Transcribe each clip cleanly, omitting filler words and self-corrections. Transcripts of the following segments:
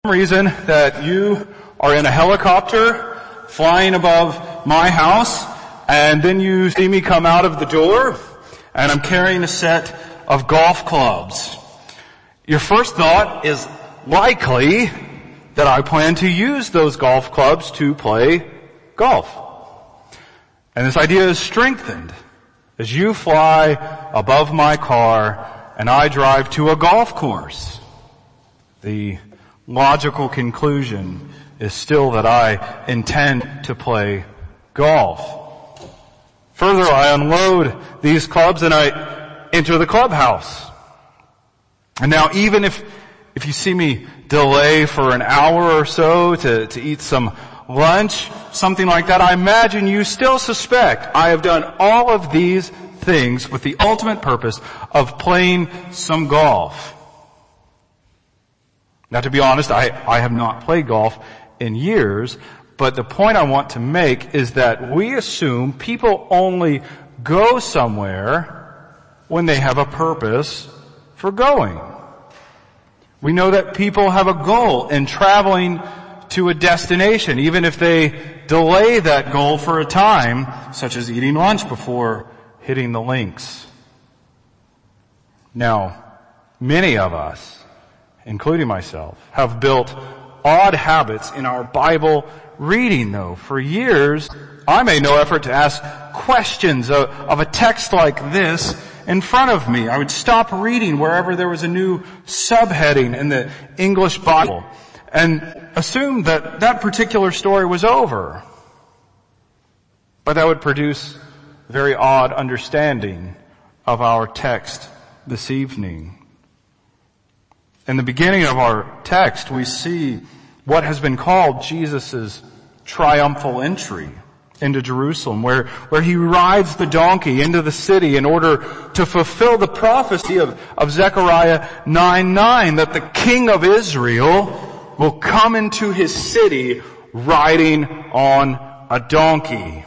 reason that you are in a helicopter flying above my house, and then you see me come out of the door, and I'm carrying a set of golf clubs. Your first thought is likely that I plan to use those golf clubs to play golf. And this idea is strengthened as you fly above my car and I drive to a golf course. The logical conclusion is still that I intend to play golf. Further, I unload these clubs and I enter the clubhouse. And now even if you see me delay for an hour or so to eat some lunch, something like that, I imagine you still suspect I have done all of these things with the ultimate purpose of playing some golf. Now, to be honest, I have not played golf in years, but the point I want to make is that we assume people only go somewhere when they have a purpose for going. We know that people have a goal in traveling to a destination, even if they delay that goal for a time, such as eating lunch before hitting the links. Now, many of us, including myself, have built odd habits in our Bible reading, though. For years, I made no effort to ask questions of a text like this in front of me. I would stop reading wherever there was a new subheading in the English Bible and assume that that particular story was over. But that would produce a very odd understanding of our text this evening. In the beginning of our text, we see what has been called Jesus' triumphal entry into Jerusalem, where he rides the donkey into the city in order to fulfill the prophecy of Zechariah 9:9, that the King of Israel will come into his city riding on a donkey.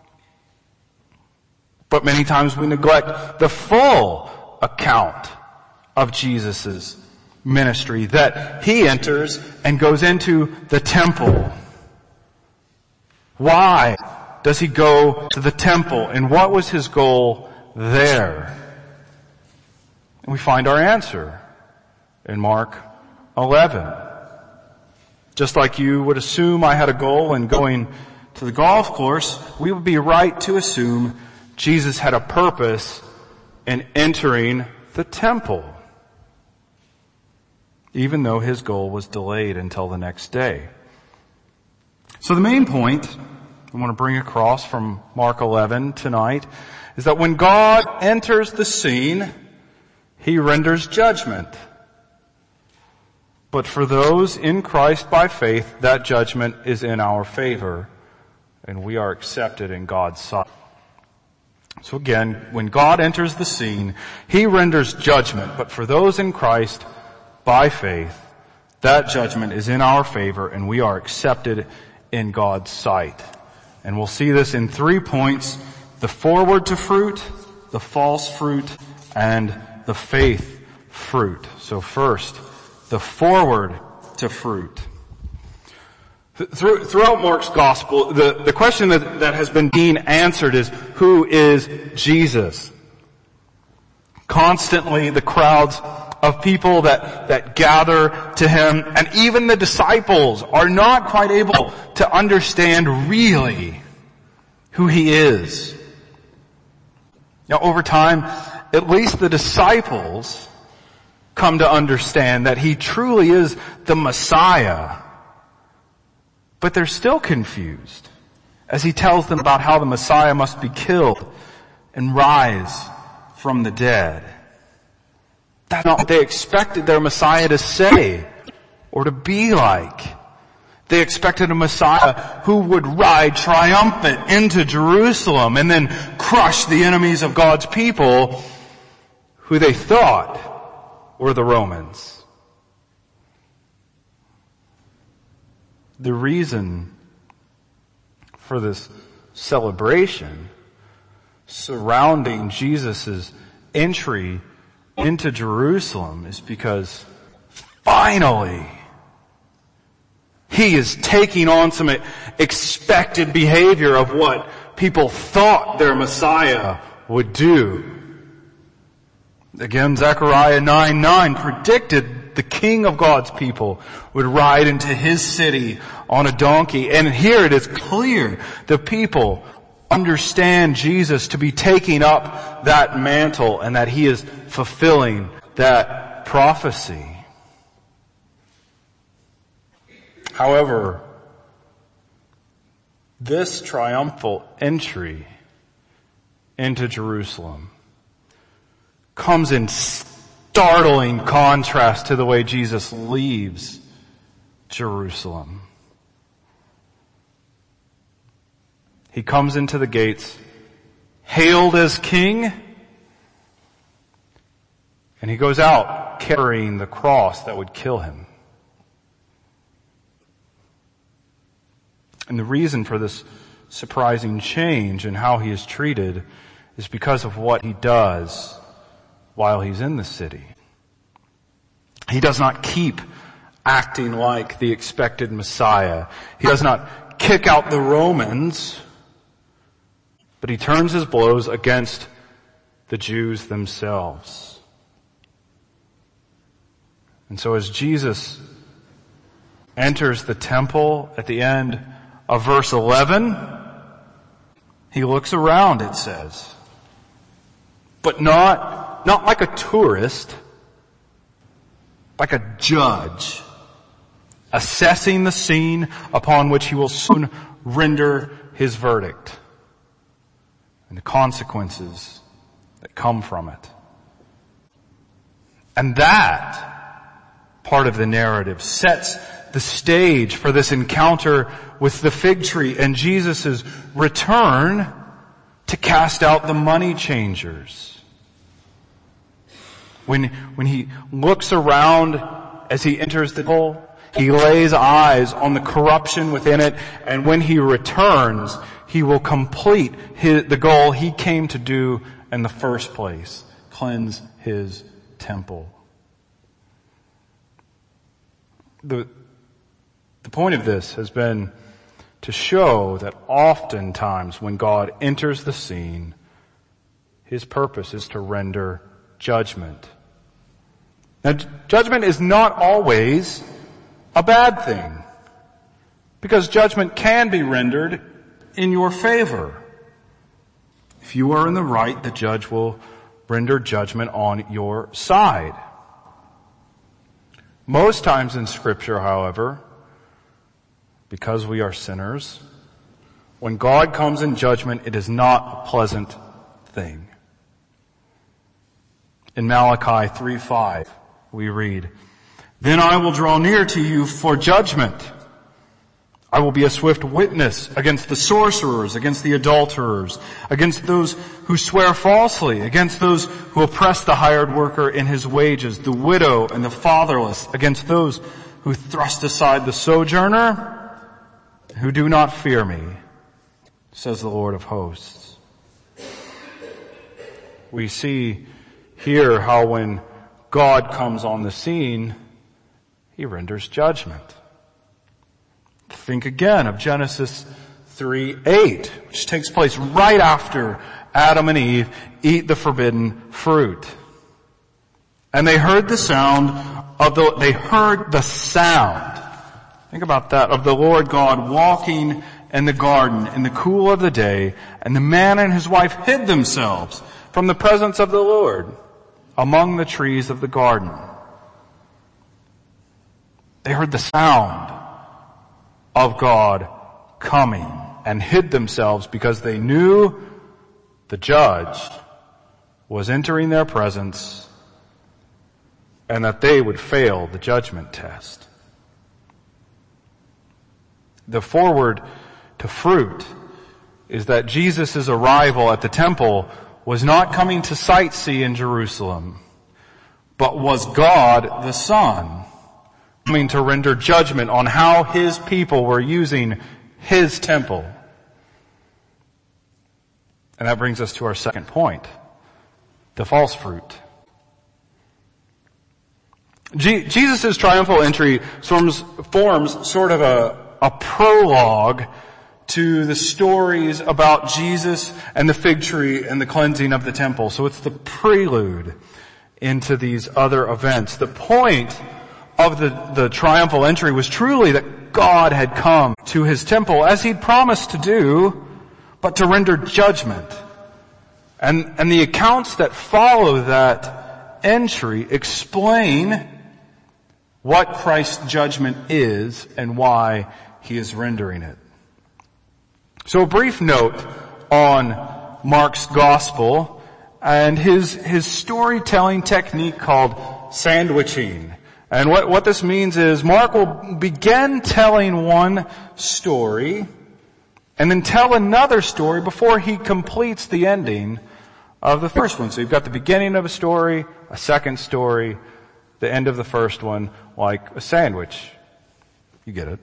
But many times we neglect the full account of Jesus' ministry, that he enters and goes into the temple. Why does he go to the temple, and what was his goal there? And we find our answer in Mark 11. Just like you would assume I had a goal in going to the golf course, we would be right to assume Jesus had a purpose in entering the temple, even though his goal was delayed until the next day. So the main point I want to bring across from Mark 11 tonight is that when God enters the scene, he renders judgment. But for those in Christ by faith, that judgment is in our favor, and we are accepted in God's sight. So again, when God enters the scene, he renders judgment. But for those in Christ by faith, that judgment is in our favor, and we are accepted in God's sight. And we'll see this in 3 points: the forward to fruit, the false fruit, and the faith fruit. So first, the forward to fruit. Throughout Mark's gospel, the question that has been being answered is, who is Jesus? Constantly the crowds of people that gather to him, and even the disciples are not quite able to understand really who he is. Now, over time, at least the disciples come to understand that he truly is the Messiah. But they're still confused as he tells them about how the Messiah must be killed and rise from the dead. That's not what they expected their Messiah to say or to be like. They expected a Messiah who would ride triumphant into Jerusalem and then crush the enemies of God's people, who they thought were the Romans. The reason for this celebration surrounding Jesus' entry into Jerusalem is because finally He is taking on some expected behavior of what people thought their Messiah would do. Again, Zechariah 9:9 predicted the King of God's people would ride into his city on a donkey. And here it is clear the people understand Jesus to be taking up that mantle and that he is fulfilling that prophecy. However, this triumphal entry into Jerusalem comes in startling contrast to the way Jesus leaves Jerusalem. He comes into the gates, hailed as king, and he goes out carrying the cross that would kill him. And the reason for this surprising change in how he is treated is because of what he does while he's in the city. He does not keep acting like the expected Messiah. He does not kick out the Romans, but he turns his blows against the Jews themselves. And so as Jesus enters the temple at the end of verse 11, he looks around, it says, but not like a tourist, like a judge, assessing the scene upon which he will soon render his verdict and the consequences that come from it. And that part of the narrative sets the stage for this encounter with the fig tree and Jesus' return to cast out the money changers. When he looks around as he enters the temple, he lays eyes on the corruption within it, and when he returns, he will complete the goal he came to do in the first place, cleanse his temple. The point of this has been to show that oftentimes when God enters the scene, his purpose is to render judgment. Now, judgment is not always a bad thing, because judgment can be rendered in your favor. If you are in the right, the judge will render judgment on your side. Most times in Scripture, however, because we are sinners, when God comes in judgment, it is not a pleasant thing. In Malachi 3:5, we read, "Then I will draw near to you for judgment. I will be a swift witness against the sorcerers, against the adulterers, against those who swear falsely, against those who oppress the hired worker in his wages, the widow and the fatherless, against those who thrust aside the sojourner, who do not fear me, says the Lord of hosts." We see here how when God comes on the scene, he renders judgment. Think again of Genesis 3:8, which takes place right after Adam and Eve eat the forbidden fruit. And they heard the sound, think about that, of the Lord God walking in the garden in the cool of the day, and the man and his wife hid themselves from the presence of the Lord among the trees of the garden. They heard the sound of God coming and hid themselves because they knew the judge was entering their presence and that they would fail the judgment test. The forward to fruit is that Jesus' arrival at the temple was not coming to sightsee in Jerusalem, but was God the Son coming to render judgment on how his people were using his temple. And that brings us to our second point, the false fruit. Jesus' triumphal entry forms sort of a prologue to the stories about Jesus and the fig tree and the cleansing of the temple. So it's the prelude into these other events. The point of the triumphal entry was truly that God had come to his temple as he'd promised to do, but to render judgment. And the accounts that follow that entry explain what Christ's judgment is and why he is rendering it. So a brief note on Mark's gospel and his storytelling technique called sandwiching. And what this means is Mark will begin telling one story and then tell another story before he completes the ending of the first one. So you've got the beginning of a story, a second story, the end of the first one, like a sandwich. You get it.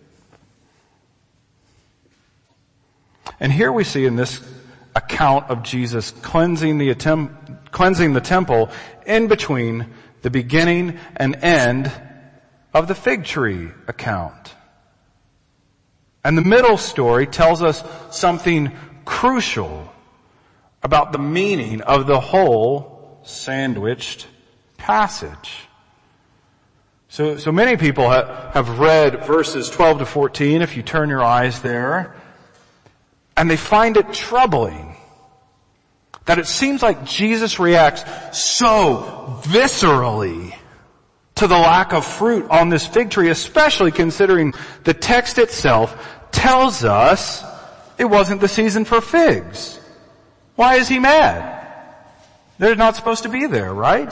And here we see in this account of Jesus cleansing the temple in between the beginning and end of the fig tree account. And the middle story tells us something crucial about the meaning of the whole sandwiched passage. So many people have read verses 12 to 14, if you turn your eyes there, and they find it troubling that it seems like Jesus reacts so viscerally to the lack of fruit on this fig tree, especially considering the text itself tells us it wasn't the season for figs. Why is he mad? They're not supposed to be there, right?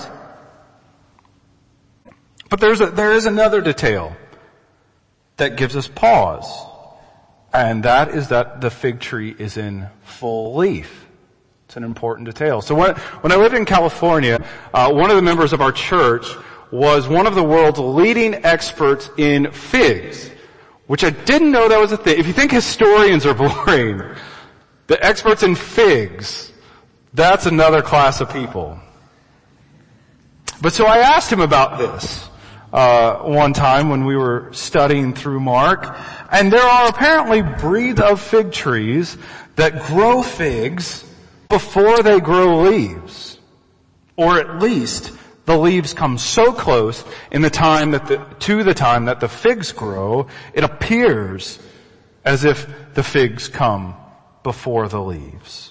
But there is another detail that gives us pause, and that is that the fig tree is in full leaf. It's an important detail. So when I lived in California, one of the members of our church was one of the world's leading experts in figs, which I didn't know that was a thing. If you think historians are boring, the experts in figs, that's another class of people. But so I asked him about this one time when we were studying through Mark, and there are apparently breeds of fig trees that grow figs before they grow leaves, or at least the leaves come so close in the time to the time that the figs grow, it appears as if the figs come before the leaves.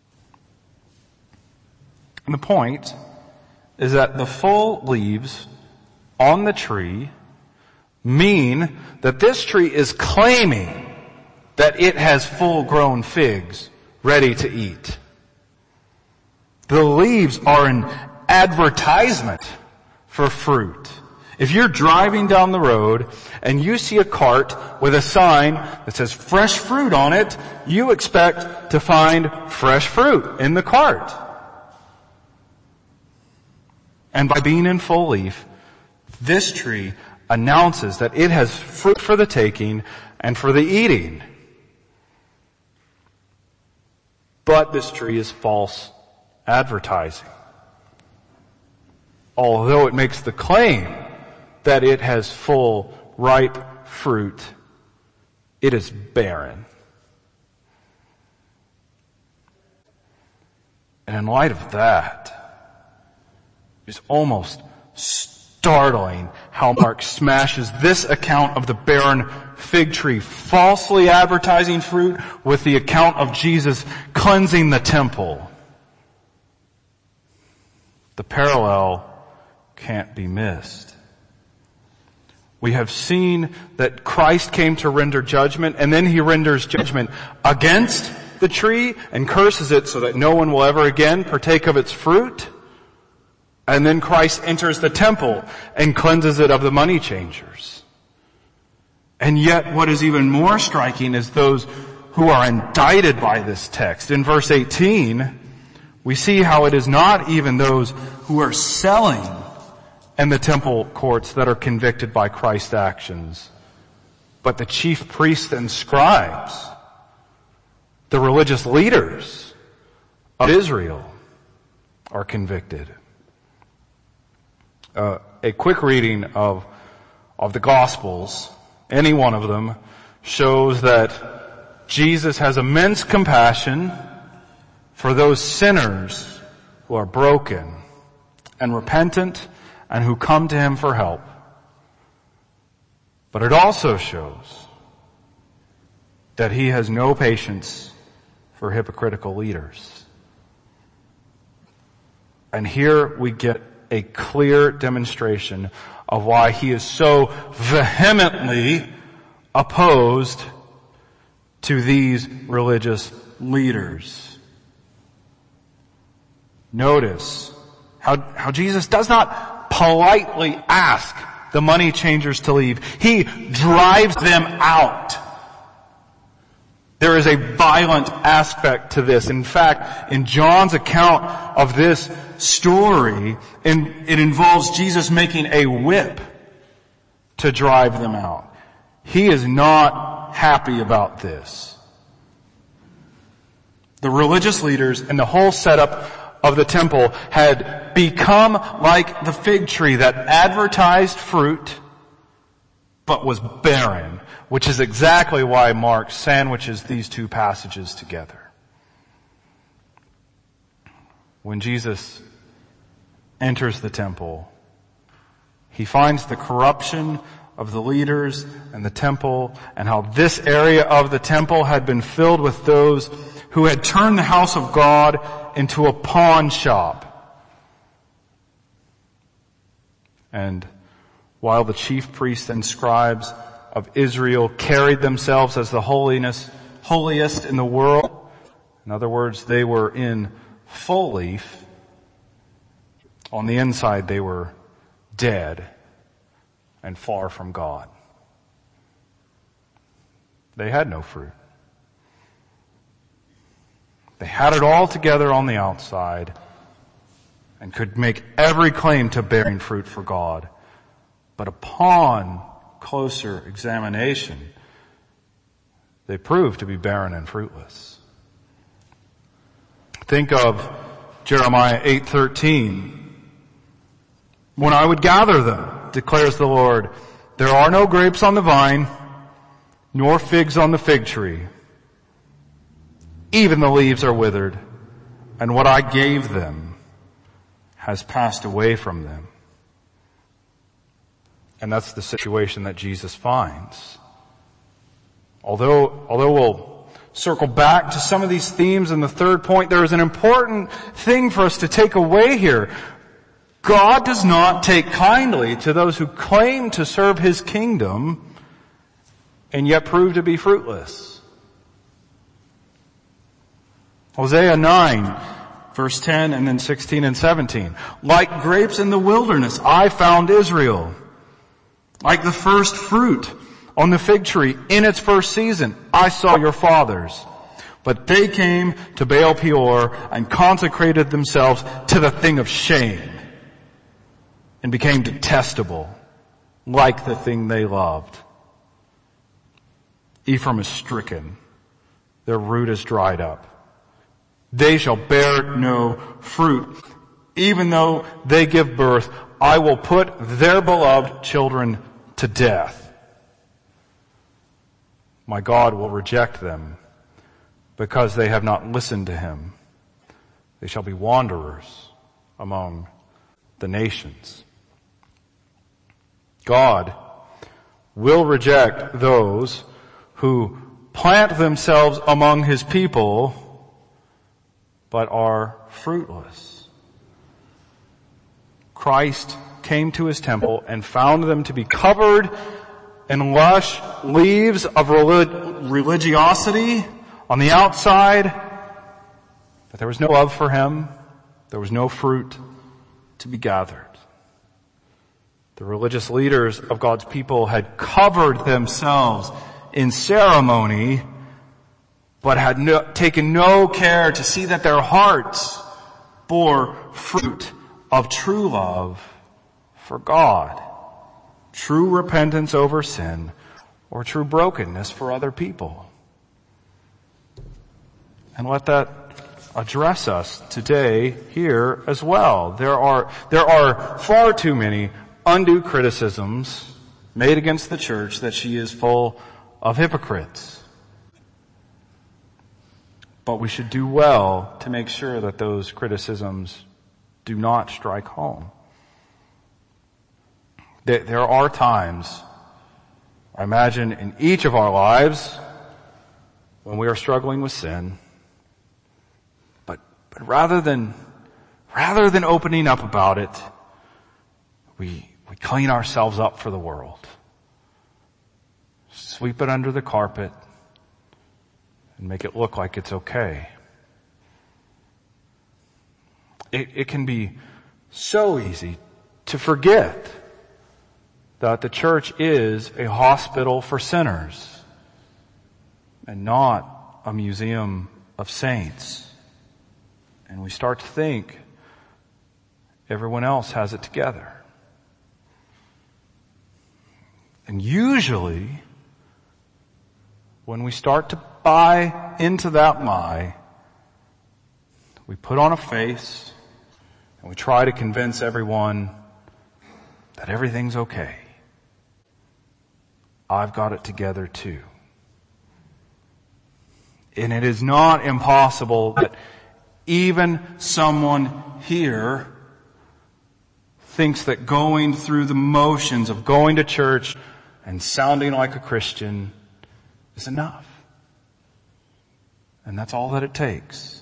And the point is that the full leaves on the tree mean that this tree is claiming that it has full-grown figs ready to eat. The leaves are an advertisement for fruit. If you're driving down the road and you see a cart with a sign that says fresh fruit on it, you expect to find fresh fruit in the cart. And by being in full leaf, this tree announces that it has fruit for the taking and for the eating. But this tree is false advertising. Although it makes the claim that it has full, ripe fruit, it is barren. And in light of that, it's almost startling how Mark smashes this account of the barren fig tree, falsely advertising fruit, with the account of Jesus cleansing the temple. The parallel can't be missed. We have seen that Christ came to render judgment, and then he renders judgment against the tree and curses it so that no one will ever again partake of its fruit. And then Christ enters the temple and cleanses it of the money changers. And yet what is even more striking is those who are indicted by this text. In verse 18, we see how it is not even those who are selling in the temple courts that are convicted by Christ's actions, but the chief priests and scribes, the religious leaders of Israel, are convicted. a quick reading of the Gospels, any one of them, shows that Jesus has immense compassion for those sinners who are broken and repentant and who come to him for help. But it also shows that he has no patience for hypocritical leaders. And here we get a clear demonstration of why he is so vehemently opposed to these religious leaders. Notice how Jesus does not politely ask the money changers to leave. He drives them out. There is a violent aspect to this. In fact, in John's account of this story, it involves Jesus making a whip to drive them out. He is not happy about this. The religious leaders and the whole setup of the temple had become like the fig tree that advertised fruit but was barren, which is exactly why Mark sandwiches these two passages together. When Jesus enters the temple, he finds the corruption of the leaders and the temple, and how this area of the temple had been filled with those who had turned the house of God into a pawn shop. And while the chief priests and scribes of Israel carried themselves as the holiest in the world, in other words, they were in full leaf, on the inside they were dead and far from God. They had no fruit. They had it all together on the outside and could make every claim to bearing fruit for God. But upon closer examination, they proved to be barren and fruitless. Think of Jeremiah 8:13. When I would gather them, declares the Lord, there are no grapes on the vine, nor figs on the fig tree. Even the leaves are withered, and what I gave them has passed away from them. And that's the situation that Jesus finds. Although we'll circle back to some of these themes in the third point, there is an important thing for us to take away here. God does not take kindly to those who claim to serve his kingdom and yet prove to be fruitless. Hosea 9, verse 10 and then 16 and 17. Like grapes in the wilderness, I found Israel. Like the first fruit on the fig tree in its first season, I saw your fathers. But they came to Baal Peor and consecrated themselves to the thing of shame and became detestable, like the thing they loved. Ephraim is stricken. Their root is dried up. They shall bear no fruit. Even though they give birth, I will put their beloved children to death. My God will reject them because they have not listened to him. They shall be wanderers among the nations. God will reject those who plant themselves among his people but are fruitless. Christ came to his temple and found them to be covered in lush leaves of religiosity on the outside, but there was no love for him. There was no fruit to be gathered. The religious leaders of God's people had covered themselves in ceremony, but had taken no care to see that their hearts bore fruit of true love for God, true repentance over sin, or true brokenness for other people. And let that address us today here as well. There are far too many undue criticisms made against the church that she is full of hypocrites. But we should do well to make sure that those criticisms do not strike home. There are times, I imagine, in each of our lives when we are struggling with sin. But rather than opening up about it, we clean ourselves up for the world. Sweep it under the carpet and make it look like it's okay. It can be so easy to forget that the church is a hospital for sinners and not a museum of saints. And we start to think everyone else has it together. And usually, when we start to buy into that lie, we put on a face and we try to convince everyone that everything's okay. I've got it together too. And it is not impossible that even someone here thinks that going through the motions of going to church and sounding like a Christian is enough. And that's all that it takes.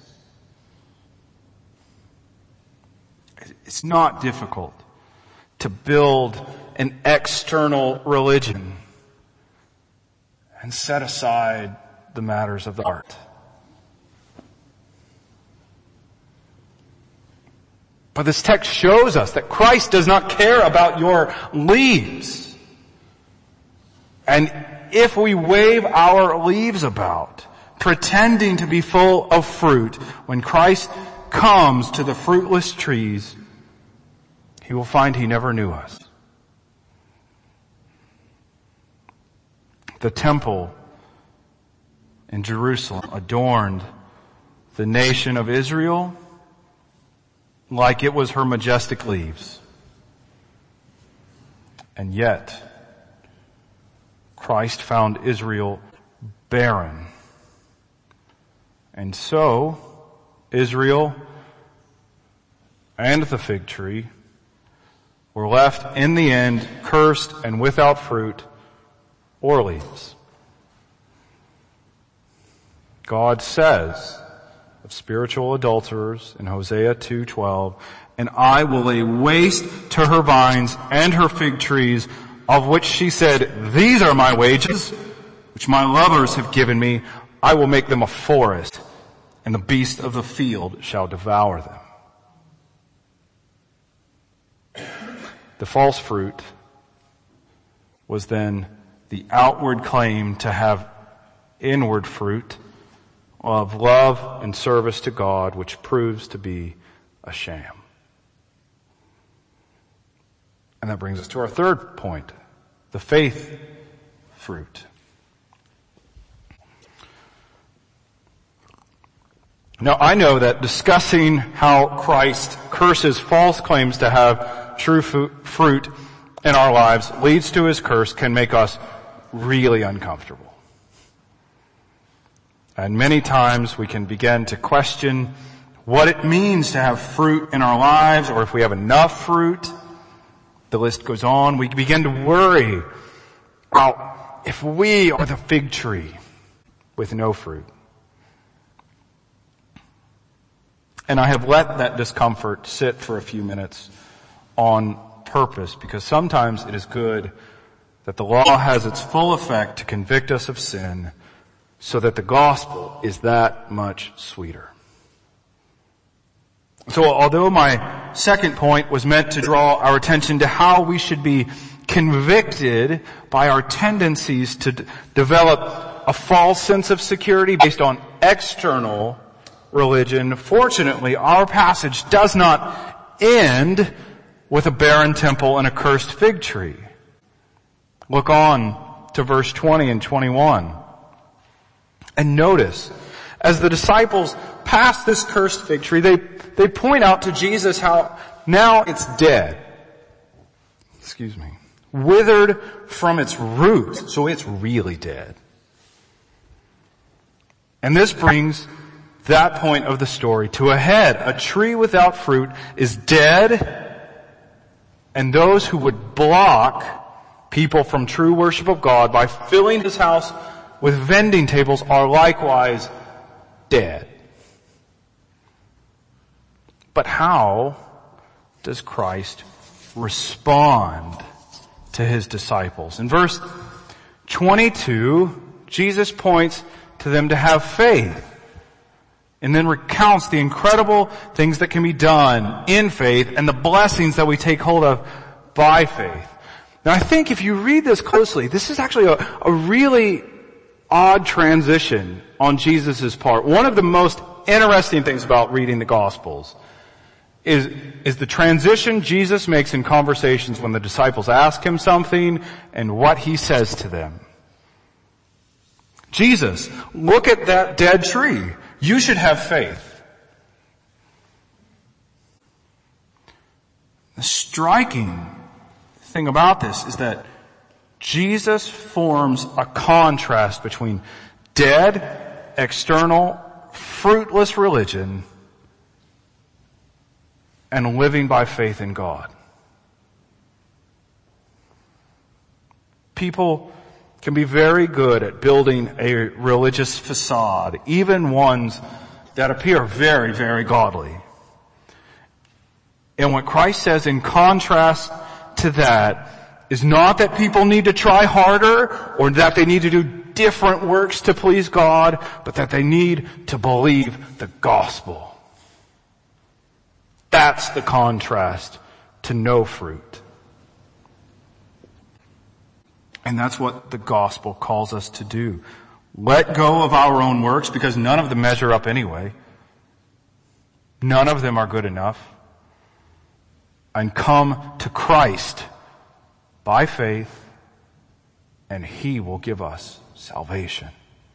It's not difficult to build an external religion and set aside the matters of the heart. But this text shows us that Christ does not care about your leaves. And if we wave our leaves about, pretending to be full of fruit, when Christ comes to the fruitless trees, he will find he never knew us. The temple in Jerusalem adorned the nation of Israel like it was her majestic leaves. And yet, Christ found Israel barren. And so, Israel and the fig tree were left in the end cursed and without fruit or leaves. God says of spiritual adulterers in Hosea 2:12, "And I will lay waste to her vines and her fig trees, of which she said, 'These are my wages, which my lovers have given me. I will make them a forest, and the beast of the field shall devour them.'" The false fruit was then the outward claim to have inward fruit of love and service to God, which proves to be a sham. And that brings us to our third point, the faith fruit. Now, I know that discussing how Christ curses false claims to have true fruit in our lives leads to his curse can make us really uncomfortable. And many times we can begin to question what it means to have fruit in our lives, or if we have enough fruit. The list goes on. We begin to worry about if we are the fig tree with no fruit. And I have let that discomfort sit for a few minutes on purpose, because sometimes it is good that the law has its full effect to convict us of sin, so that the gospel is that much sweeter. So although my second point was meant to draw our attention to how we should be convicted by our tendencies to develop a false sense of security based on external religion, fortunately our passage does not end with a barren temple and a cursed fig tree. Look on to verse 20 and 21. And notice, as the disciples pass this cursed fig tree, they point out to Jesus how now it's dead. withered from its roots. So it's really dead. And this brings that point of the story to a head. A tree without fruit is dead, and those who would block people from true worship of God by filling his house with vending tables are likewise dead. But how does Christ respond to his disciples? In verse 22, Jesus points to them to have faith, and then recounts the incredible things that can be done in faith and the blessings that we take hold of by faith. Now I think if you read this closely, this is actually a really odd transition on Jesus' part. One of the most interesting things about reading the Gospels is the transition Jesus makes in conversations when the disciples ask him something and what he says to them. Jesus, look at that dead tree. You should have faith. The striking thing about this is that Jesus forms a contrast between dead, external, fruitless religion and living by faith in God. People can be very good at building a religious facade, even ones that appear very, very godly. And what Christ says in contrast to that is not that people need to try harder or that they need to do different works to please God, but that they need to believe the gospel. That's the contrast to no fruit. And that's what the gospel calls us to do. Let go of our own works because none of them measure up anyway. None of them are good enough. And come to Christ by faith, and he will give us salvation.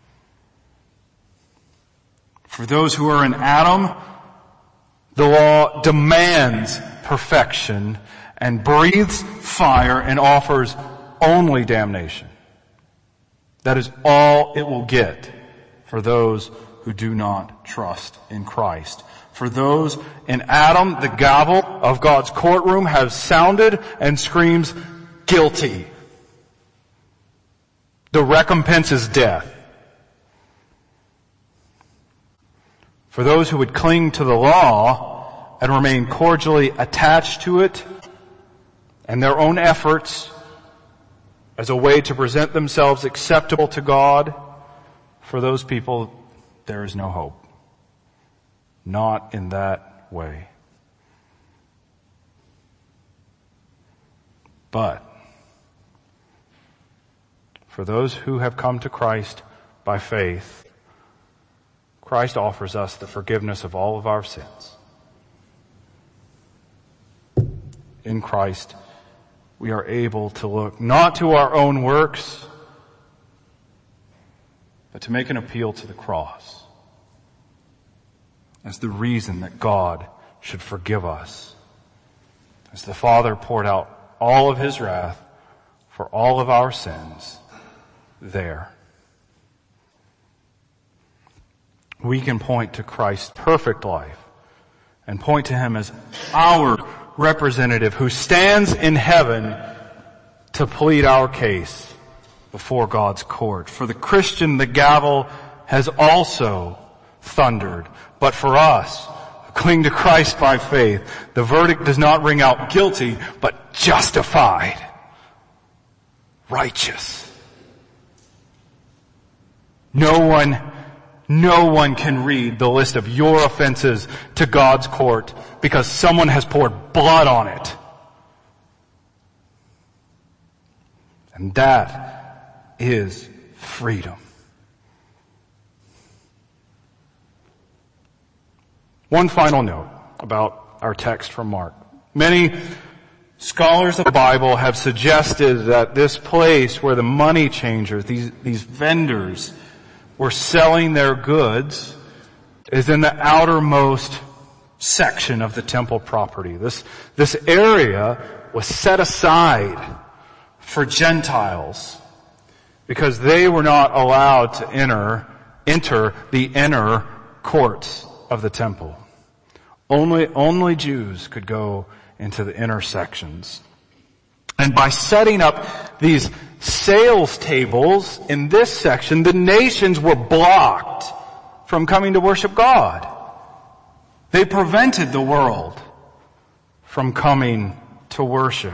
For those who are in Adam, the law demands perfection and breathes fire and offers only damnation. That is all it will get for those who do not trust in Christ. For those in Adam, the gavel of God's courtroom has sounded and screams guilty. The recompense is death. For those who would cling to the law and remain cordially attached to it and their own efforts as a way to present themselves acceptable to God, for those people, there is no hope. Not in that way. But for those who have come to Christ by faith, Christ offers us the forgiveness of all of our sins. In Christ, we are able to look not to our own works, but to make an appeal to the cross as the reason that God should forgive us. As the Father poured out all of his wrath for all of our sins there. We can point to Christ's perfect life and point to him as our representative who stands in heaven to plead our case before God's court. For the Christian, the gavel has also thundered. But for us, who cling to Christ by faith, the verdict does not ring out guilty, but justified, righteous. No one can read the list of your offenses to God's court because someone has poured blood on it. And that is freedom. One final note about our text from Mark. Many scholars of the Bible have suggested that this place where the money changers, these vendors, were selling their goods is in the outermost section of the temple property. This area was set aside for Gentiles because they were not allowed to enter the inner courts of the temple. Only Jews could go into the inner sections. And by setting up these sales tables in this section, the nations were blocked from coming to worship God. They prevented the world from coming to worship.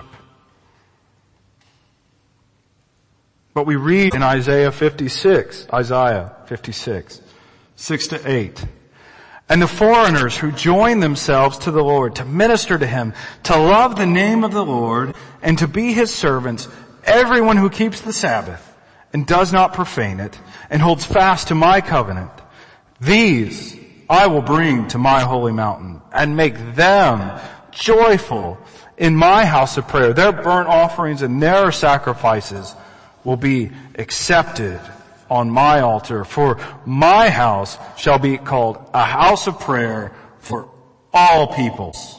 But we read in Isaiah 56, 6-8. And the foreigners who join themselves to the Lord to minister to Him, to love the name of the Lord, and to be His servants, everyone who keeps the Sabbath and does not profane it, and holds fast to my covenant, these I will bring to my holy mountain, and make them joyful in my house of prayer. Their burnt offerings and their sacrifices will be accepted on my altar, for my house shall be called a house of prayer for all peoples.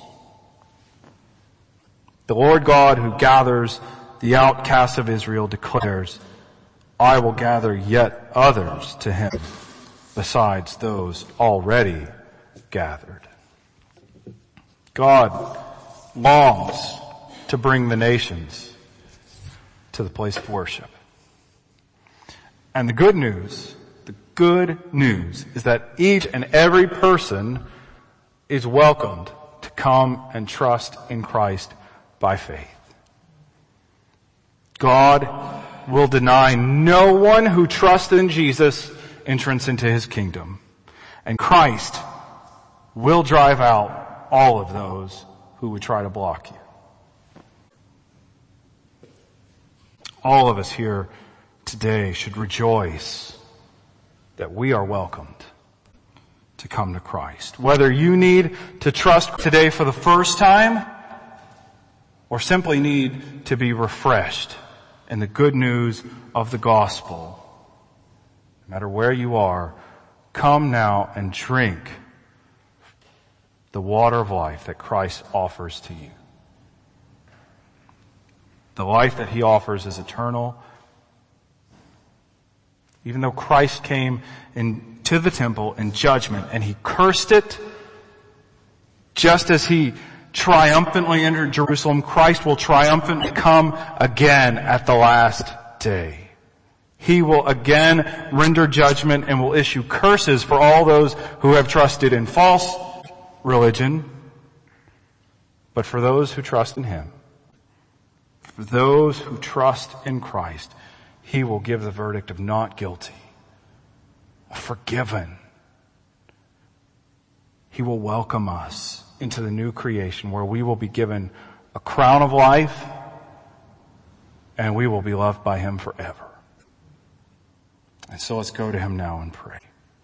The Lord God who gathers the outcasts of Israel declares, I will gather yet others to Him besides those already gathered. God longs to bring the nations to the place of worship. And the good news is that each and every person is welcomed to come and trust in Christ by faith. God will deny no one who trusts in Jesus entrance into His kingdom. And Christ will drive out all of those who would try to block you. All of us here today should rejoice that we are welcomed to come to Christ. Whether you need to trust today for the first time or simply need to be refreshed in the good news of the gospel, no matter where you are, come now and drink the water of life that Christ offers to you. The life that He offers is eternal. Even though Christ came into the temple in judgment and He cursed it, just as He triumphantly entered Jerusalem, Christ will triumphantly come again at the last day. He will again render judgment and will issue curses for all those who have trusted in false religion. But for those who trust in Him, for those who trust in Christ, He will give the verdict of not guilty, forgiven. He will welcome us into the new creation where we will be given a crown of life and we will be loved by Him forever. And so let's go to Him now and pray.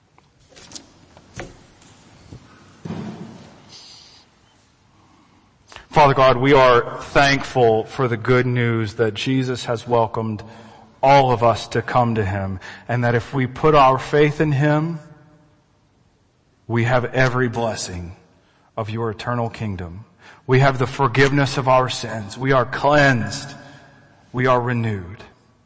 Father God, we are thankful for the good news that Jesus has welcomed all of us to come to Him, and that if we put our faith in Him, we have every blessing of your eternal kingdom. We have the forgiveness of our sins. We are cleansed. We are renewed.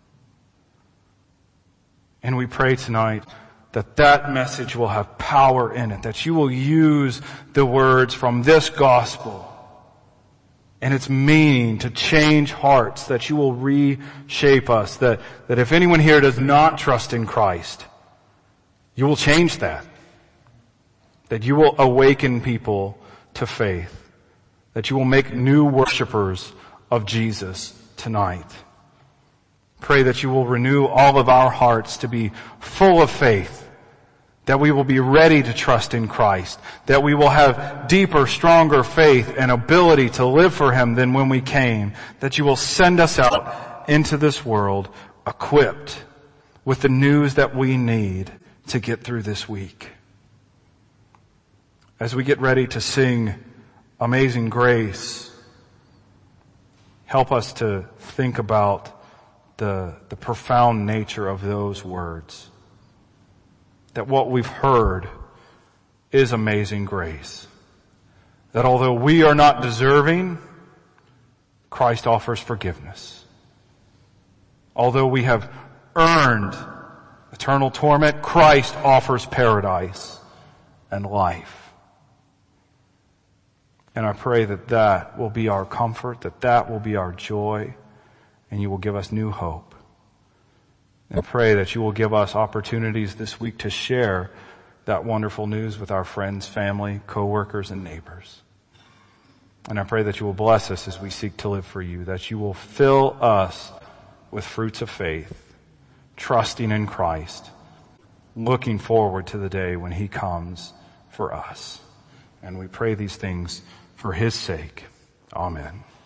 And we pray tonight that that message will have power in it, that you will use the words from this gospel and its meaning to change hearts, that you will reshape us, that if anyone here does not trust in Christ, you will change that you will awaken people to faith, that you will make new worshipers of Jesus tonight. Pray that you will renew all of our hearts to be full of faith, that we will be ready to trust in Christ, that we will have deeper, stronger faith and ability to live for Him than when we came, that you will send us out into this world equipped with the news that we need to get through this week. As we get ready to sing Amazing Grace, help us to think about the profound nature of those words. That what we've heard is amazing grace. That although we are not deserving, Christ offers forgiveness. Although we have earned eternal torment, Christ offers paradise and life. And I pray that that will be our comfort, that that will be our joy, and you will give us new hope. And pray that you will give us opportunities this week to share that wonderful news with our friends, family, co-workers, and neighbors. And I pray that you will bless us as we seek to live for you, that you will fill us with fruits of faith, trusting in Christ, looking forward to the day when he comes for us. And we pray these things for his sake. Amen.